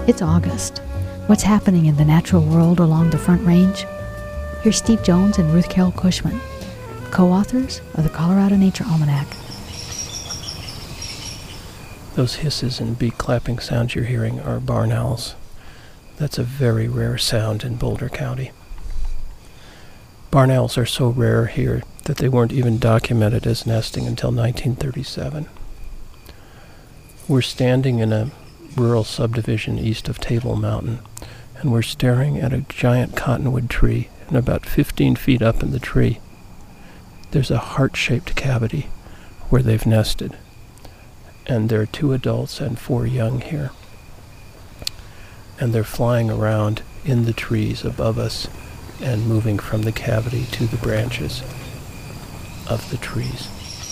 It's August. What's happening in the natural world along the Front Range? Here's Steve Jones and Ruth Carol Cushman, co-authors of the Colorado Nature Almanac. Those hisses and beak clapping sounds you're hearing are barn owls. That's a very rare sound in Boulder County. Barn owls are so rare here that they weren't even documented as nesting until 1937. We're standing in a rural subdivision east of Table Mountain, and we're staring at a giant cottonwood tree, and about 15 feet up in the tree, there's a heart-shaped cavity where they've nested. And there are 2 adults and 4 young here. And they're flying around in the trees above us and moving from the cavity to the branches of the trees.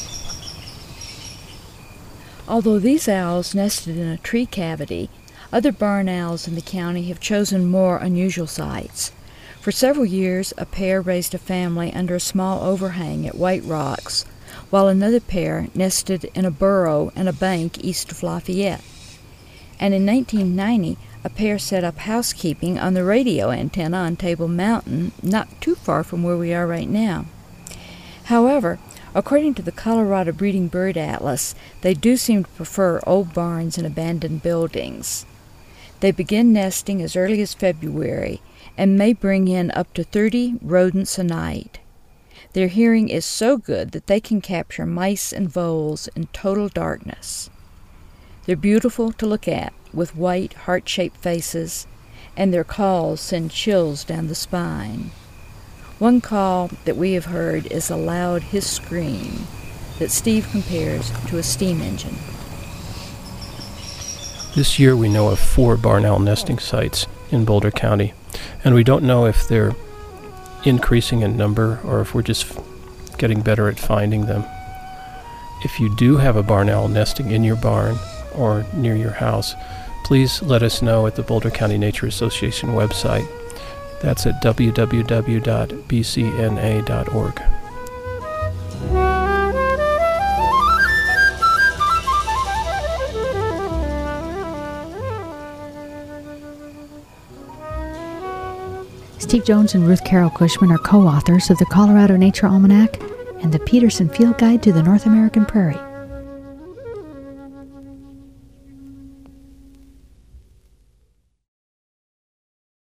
Although these owls nested in a tree cavity, other barn owls in the county have chosen more unusual sites. For several years, a pair raised a family under a small overhang at White Rocks, while another pair nested in a burrow and a bank east of Lafayette. And in 1990, a pair set up housekeeping on the radio antenna on Table Mountain, not too far from where we are right now. However, according to the Colorado Breeding Bird Atlas, they do seem to prefer old barns and abandoned buildings. They begin nesting as early as February and may bring in up to 30 rodents a night. Their hearing is so good that they can capture mice and voles in total darkness. They're beautiful to look at, with white, heart-shaped faces, and their calls send chills down the spine. One call that we have heard is a loud hiss scream that Steve compares to a steam engine. This year we know of 4 barn owl nesting sites in Boulder County, and we don't know if they're increasing in number or if we're just getting better at finding them. If you do have a barn owl nesting in your barn or near your house, please let us know at the Boulder County Nature Association website. That's at www.bcna.org. Steve Jones and Ruth Carol Cushman are co-authors of the Colorado Nature Almanac and the Peterson Field Guide to the North American Prairie.